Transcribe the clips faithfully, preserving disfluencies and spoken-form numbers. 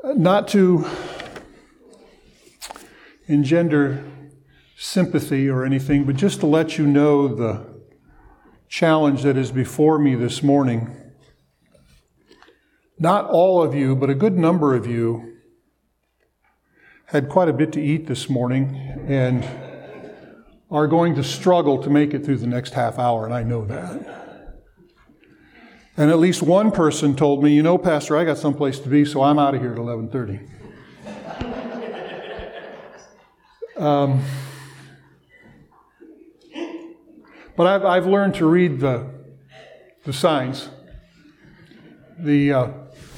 Not to engender sympathy or anything, but just to let you know the challenge that is before me this morning. Not all of you, but a good number of you had quite a bit to eat this morning and are going to struggle to make it through the next half hour, and I know that. And at least one person told me, you know, Pastor, I got someplace to be, so I'm out of here at eleven thirty. um, but I've, I've learned to read the, the signs. The, uh,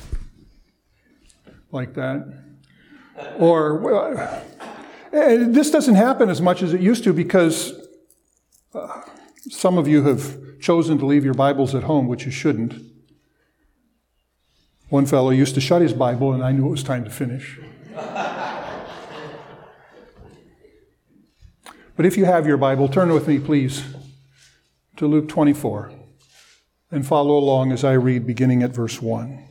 like that. Or, uh, this doesn't happen as much as it used to because uh, some of you have chosen to leave your Bibles at home, which you shouldn't. One fellow used to shut his Bible, and I knew it was time to finish. But if you have your Bible, turn with me, please, to Luke twenty-four, and follow along as I read, beginning at verse one.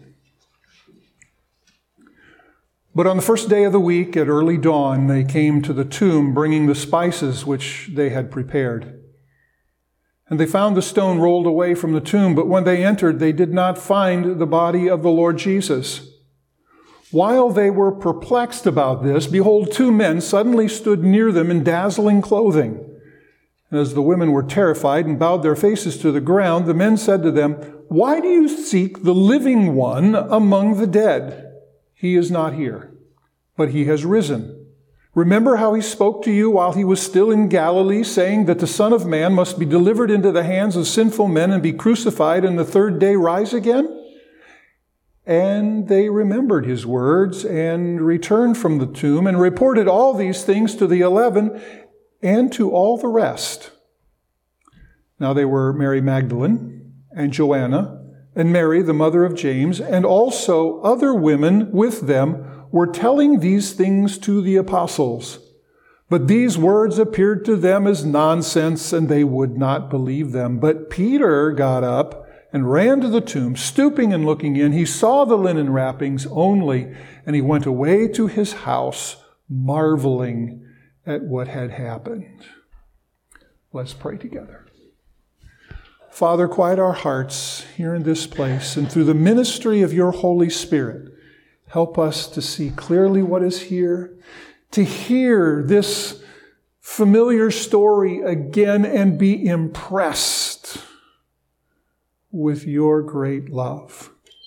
But on the first day of the week, at early dawn, they came to the tomb, bringing the spices which they had prepared. And they found the stone rolled away from the tomb, but when they entered, they did not find the body of the Lord Jesus. While they were perplexed about this, behold, two men suddenly stood near them in dazzling clothing. And as the women were terrified and bowed their faces to the ground, the men said to them, "Why do you seek the living one among the dead? He is not here, but he has risen. Remember how he spoke to you while he was still in Galilee, saying that the Son of Man must be delivered into the hands of sinful men and be crucified and the third day rise again?" And they remembered his words and returned from the tomb and reported all these things to the eleven and to all the rest. Now they were Mary Magdalene and Joanna and Mary, the mother of James, and also other women with them were telling these things to the apostles. But these words appeared to them as nonsense, and they would not believe them. But Peter got up and ran to the tomb, stooping and looking in. He saw the linen wrappings only, and he went away to his house, marveling at what had happened. Let's pray together. Father, quiet our hearts here in this place, and through the ministry of your Holy Spirit, help us to see clearly what is here, to hear this familiar story again and be impressed with your great love.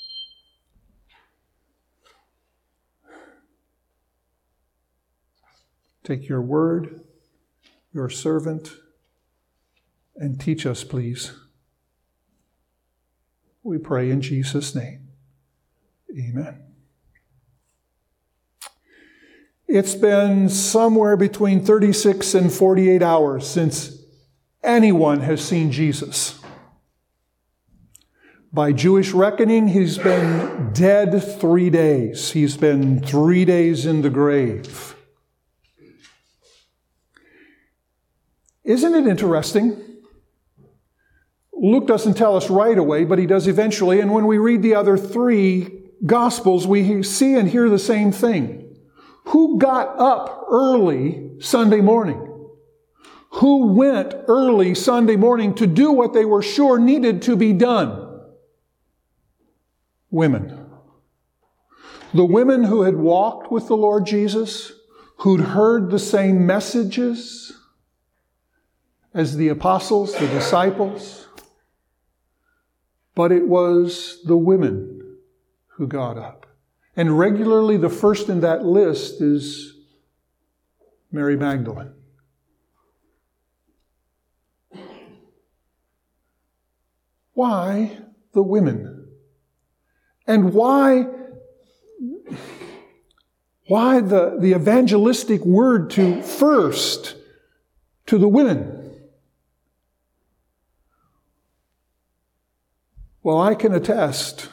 Take your word, your servant, and teach us, please. We pray in Jesus' name. Amen. It's been somewhere between thirty-six and forty-eight hours since anyone has seen Jesus. By Jewish reckoning, he's been dead three days. He's been three days in the grave. Isn't it interesting? Luke doesn't tell us right away, but he does eventually. And when we read the other three Gospels, we see and hear the same thing. Who got up early Sunday morning? Who went early Sunday morning to do what they were sure needed to be done? Women. The women who had walked with the Lord Jesus, who'd heard the same messages as the apostles, the disciples. But it was the women who got up. And regularly the first in that list is Mary Magdalene. Why the women? And why, why the, the evangelistic word to first to the women? Well, I can attest,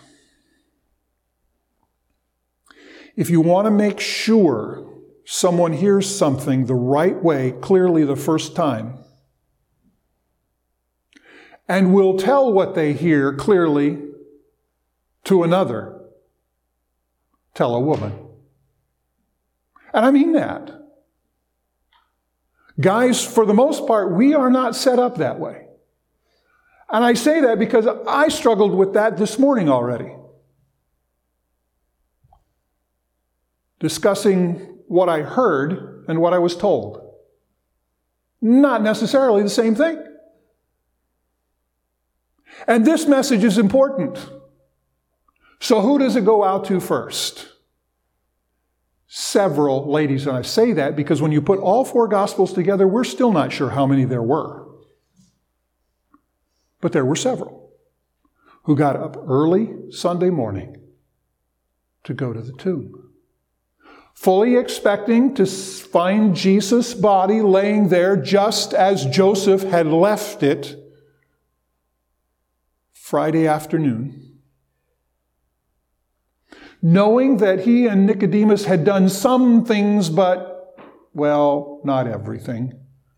if you want to make sure someone hears something the right way, clearly the first time, and will tell what they hear clearly to another, tell a woman. And I mean that. Guys, for the most part, we are not set up that way. And I say that because I struggled with that this morning already. Discussing what I heard and what I was told. Not necessarily the same thing. And this message is important. So who does it go out to first? Several ladies. And I say that because when you put all four Gospels together, we're still not sure how many there were. But there were several who got up early Sunday morning to go to the tomb, fully expecting to find Jesus' body laying there just as Joseph had left it Friday afternoon, knowing that he and Nicodemus had done some things, but, well, not everything,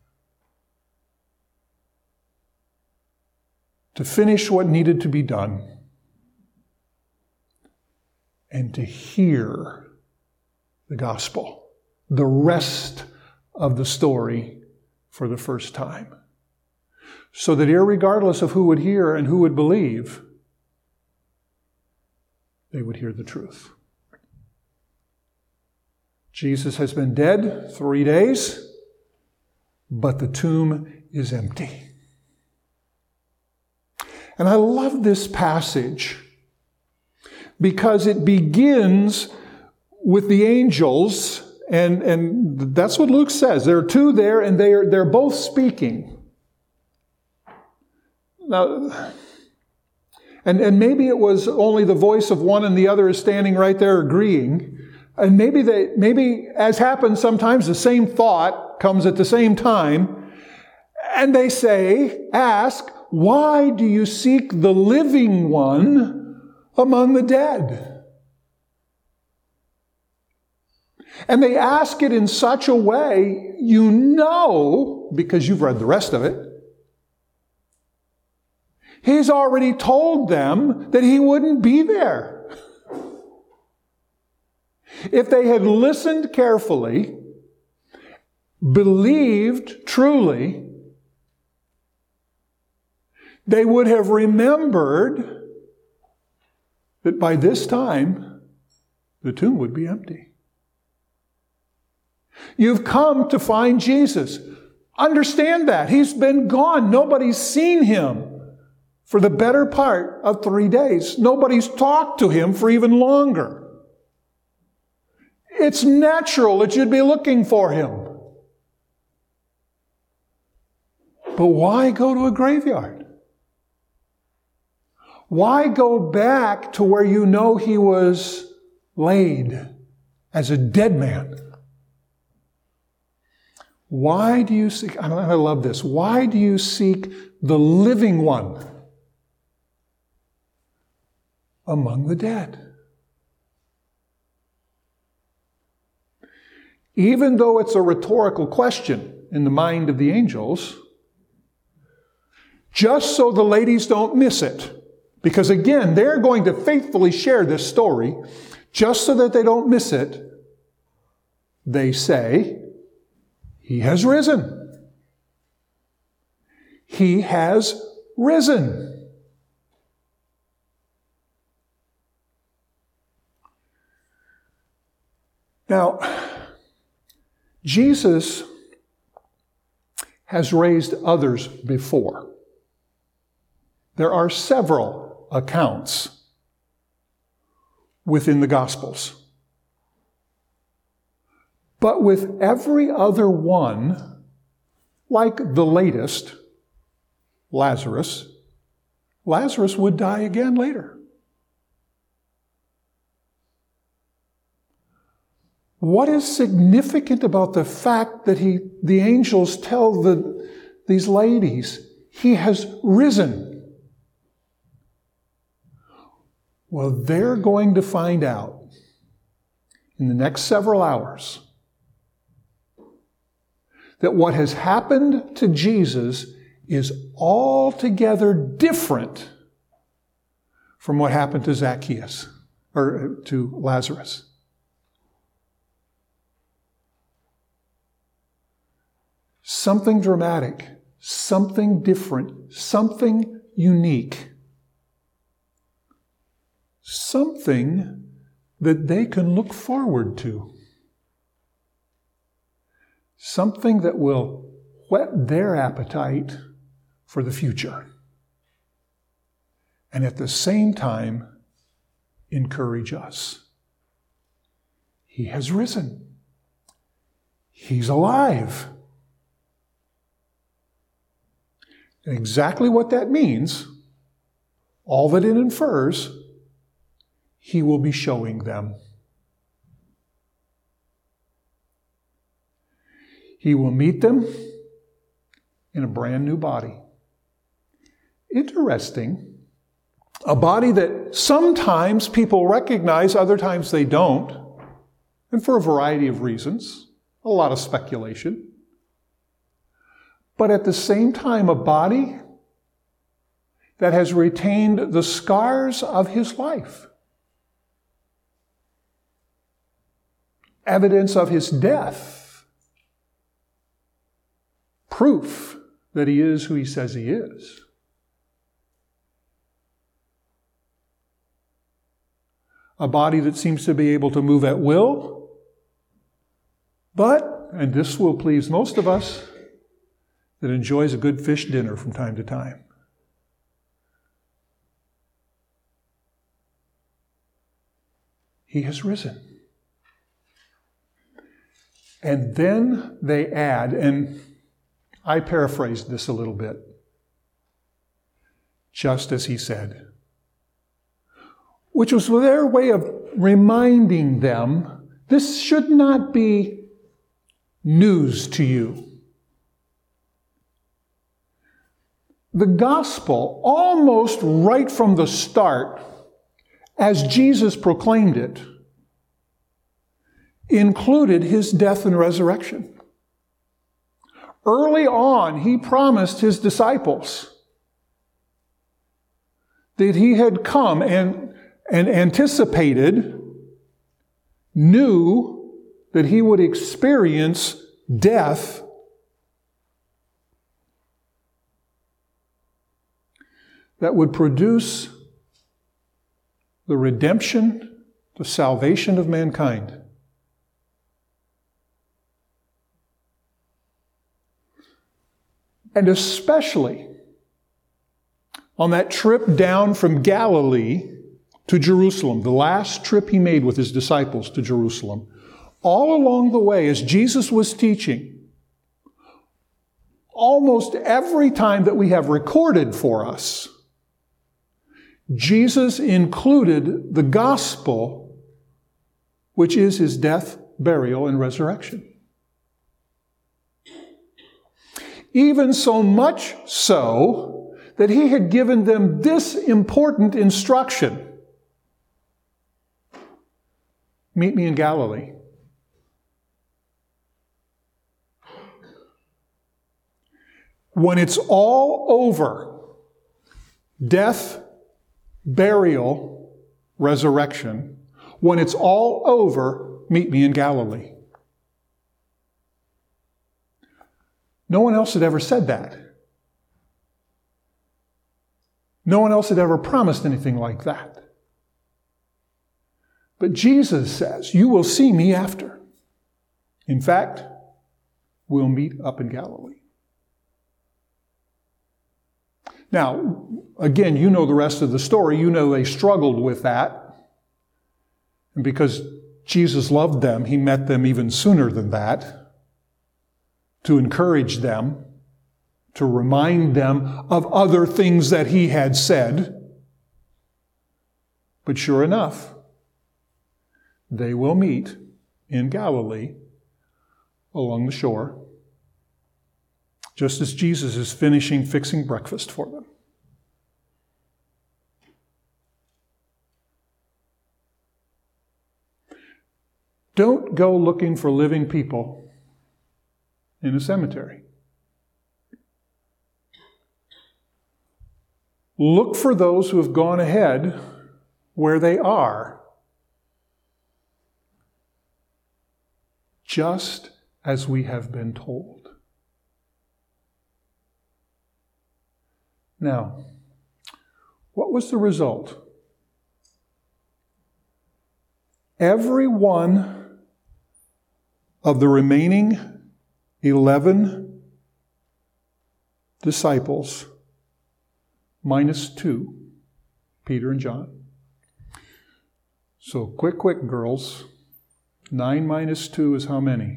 to finish what needed to be done and to hear the gospel, the rest of the story for the first time. So that irregardless of who would hear and who would believe, they would hear the truth. Jesus has been dead three days, but the tomb is empty. And I love this passage because it begins with the angels, and, and that's what Luke says. There are two there, and they are, they're both speaking. Now, and, and maybe it was only the voice of one and the other is standing right there agreeing. And maybe they, maybe, as happens sometimes, the same thought comes at the same time. And they say, ask, why do you seek the living one among the dead? And they ask it in such a way, you know, because you've read the rest of it, he's already told them that he wouldn't be there. If they had listened carefully, believed truly, they would have remembered that by this time, the tomb would be empty. You've come to find Jesus. Understand that. He's been gone. Nobody's seen him for the better part of three days. Nobody's talked to him for even longer. It's natural that you'd be looking for him. But why go to a graveyard? Why go back to where you know he was laid as a dead man? Why do you seek, I love this, why do you seek the living one among the dead? Even though it's a rhetorical question in the mind of the angels, just so the ladies don't miss it, because again, they're going to faithfully share this story, just so that they don't miss it, they say, he has risen. He has risen. Now, Jesus has raised others before. There are several accounts within the Gospels. But with every other one, like the latest, Lazarus, Lazarus would die again later. What is significant about the fact that he, the angels tell the, these ladies, he has risen? Well, they're going to find out in the next several hours that what has happened to Jesus is altogether different from what happened to Zacchaeus. or to Lazarus. Something dramatic, something different, something unique. Something that they can look forward to. Something that will whet their appetite for the future. And at the same time, encourage us. He has risen. He's alive. And exactly what that means, all that it infers, He will be showing them. He will meet them in a brand new body. Interesting. A body that sometimes people recognize, other times they don't. And for a variety of reasons. A lot of speculation. But at the same time, a body that has retained the scars of His life. Evidence of His death. Proof that He is who He says He is. A body that seems to be able to move at will, but, and this will please most of us, that enjoys a good fish dinner from time to time. He has risen. And then they add, and I paraphrased this a little bit, just as He said, which was their way of reminding them, this should not be news to you. The gospel, almost right from the start, as Jesus proclaimed it, included His death and resurrection. Early on, He promised His disciples that He had come and, and anticipated, knew that He would experience death that would produce the redemption, the salvation of mankind. And especially on that trip down from Galilee to Jerusalem, the last trip He made with His disciples to Jerusalem, all along the way as Jesus was teaching, almost every time that we have recorded for us, Jesus included the gospel, which is His death, burial, and resurrection. Even so much so that He had given them this important instruction. Meet me in Galilee. When it's all over, death, burial, resurrection, when it's all over, meet me in Galilee. No one else had ever said that. No one else had ever promised anything like that. But Jesus says, you will see me after. In fact, we'll meet up in Galilee. Now, again, you know the rest of the story. You know they struggled with that. And because Jesus loved them, He met them even sooner than that to encourage them, to remind them of other things that He had said. But sure enough, they will meet in Galilee along the shore, just as Jesus is finishing fixing breakfast for them. Don't go looking for living people in a cemetery. Look for those who have gone ahead where they are just as we have been told. Now, what was the result? Every one of the remaining eleven disciples, minus two, Peter and John. So quick, quick, girls. Nine minus two is how many?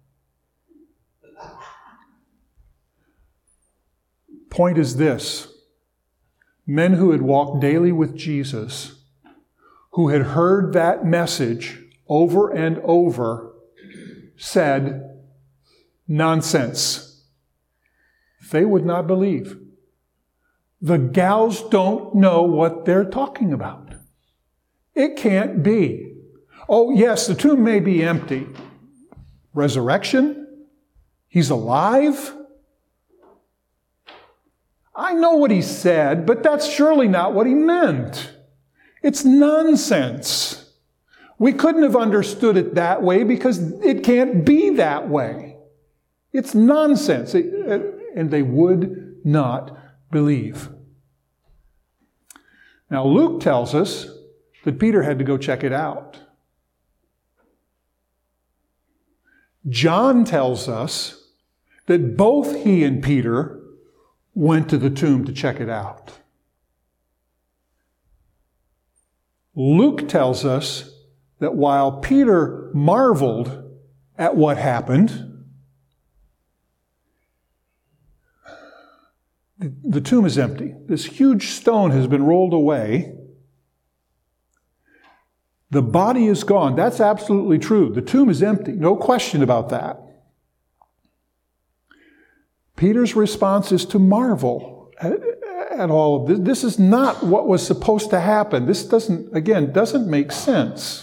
Point is this. Men who had walked daily with Jesus, who had heard that message over and over, said, nonsense. They would not believe. The gals don't know what they're talking about. It can't be. Oh, yes, the tomb may be empty. Resurrection? He's alive? I know what he said, but that's surely not what he meant. It's nonsense. We couldn't have understood it that way because it can't be that way. It's nonsense. And they would not believe. Now, Luke tells us that Peter had to go check it out. John tells us that both he and Peter went to the tomb to check it out. Luke tells us that while Peter marveled at what happened, the tomb is empty. This huge stone has been rolled away. The body is gone. That's absolutely true. The tomb is empty. No question about that. Peter's response is to marvel at, at all of this. This is not what was supposed to happen. This doesn't, again, doesn't make sense.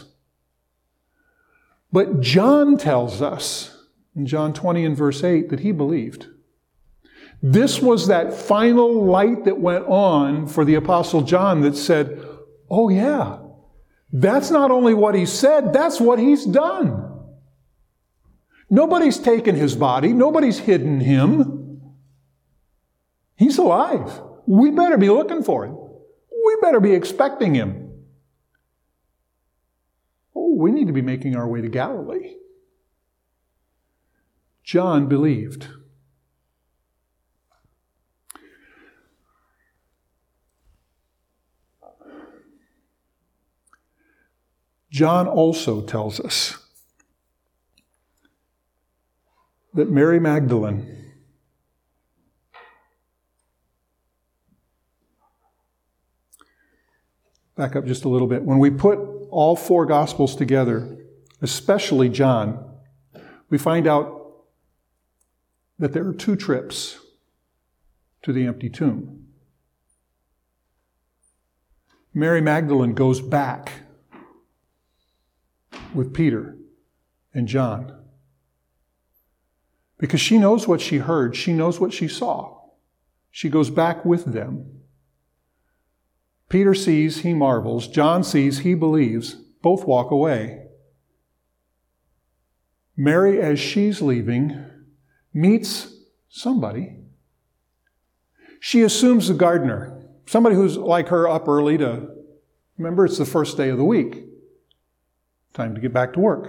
But John tells us in John twenty and verse eight that he believed. This was that final light that went on for the Apostle John that said, oh yeah, that's not only what he said, that's what he's done. Nobody's taken his body. Nobody's hidden him. He's alive. We better be looking for him. We better be expecting him. Oh, we need to be making our way to Galilee. John believed. John also tells us that Mary Magdalene back up just a little bit. When we put all four Gospels together, especially John, we find out that there are two trips to the empty tomb. Mary Magdalene goes back with Peter and John because she knows what she heard. She knows what she saw. She goes back with them. Peter sees, he marvels. John sees, he believes. Both walk away. Mary, as she's leaving, meets somebody. She assumes the gardener, somebody who's like her up early to, remember, it's the first day of the week. Time to get back to work.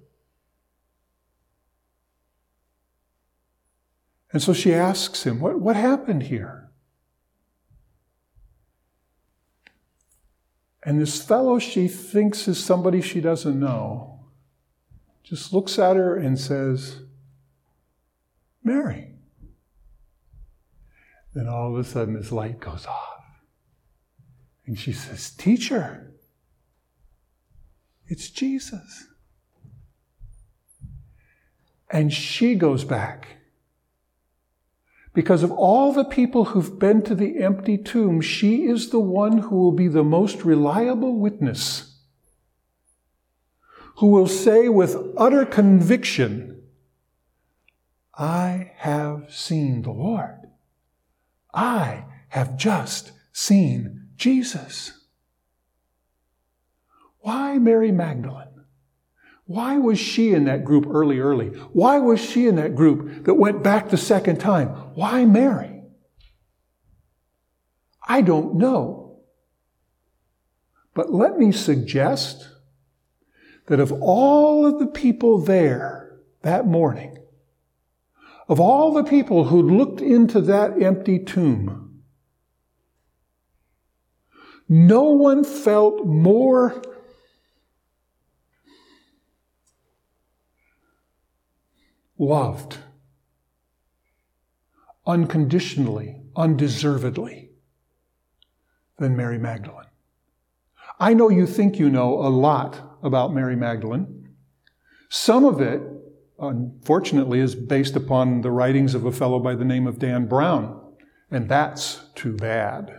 And so she asks him, what, what happened here? And this fellow she thinks is somebody she doesn't know just looks at her and says, Mary. Then all of a sudden this light goes off. And she says, Teacher, it's Jesus. And she goes back. Because of all the people who've been to the empty tomb, she is the one who will be the most reliable witness, who will say with utter conviction, I have seen the Lord. I have just seen Jesus. Why Mary Magdalene? Why was she in that group early, early? Why was she in that group that went back the second time? Why Mary? I don't know. But let me suggest that of all of the people there that morning, of all the people who looked into that empty tomb, no one felt more loved, unconditionally, undeservedly, than Mary Magdalene. I know you think you know a lot about Mary Magdalene. Some of it, unfortunately, is based upon the writings of a fellow by the name of Dan Brown, and that's too bad.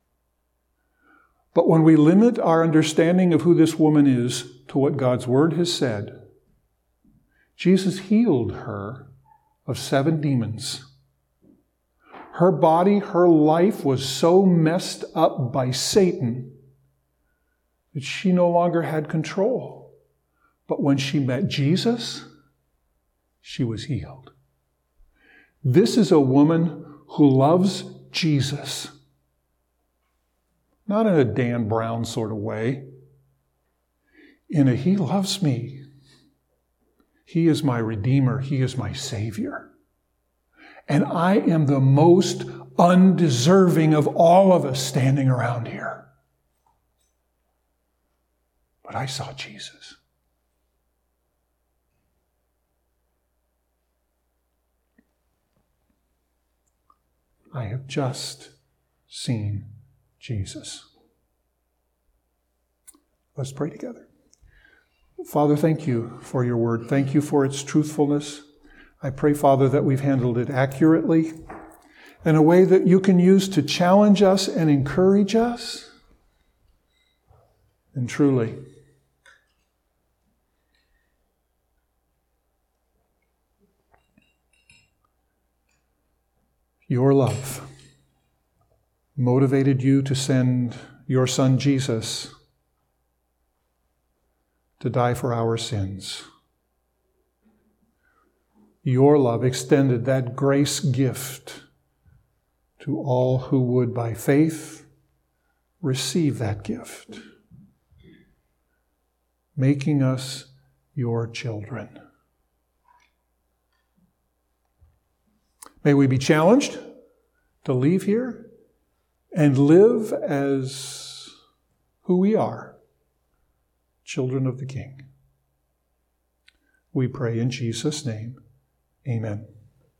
But when we limit our understanding of who this woman is to what God's Word has said, Jesus healed her of seven demons. Her body, her life was so messed up by Satan that she no longer had control. But when she met Jesus, she was healed. This is a woman who loves Jesus. Not in a Dan Brown sort of way. In a, he loves me. He is my Redeemer. He is my Savior. And I am the most undeserving of all of us standing around here. But I saw Jesus. I have just seen Jesus. Let's pray together. Father, thank you for your word. Thank you for its truthfulness. I pray, Father, that we've handled it accurately in a way that you can use to challenge us and encourage us. And truly, your love motivated you to send your Son Jesus to die for our sins. Your love extended that grace gift to all who would, by faith, receive that gift, making us your children. May we be challenged to leave here and live as who we are, children of the King. We pray in Jesus' name. Amen.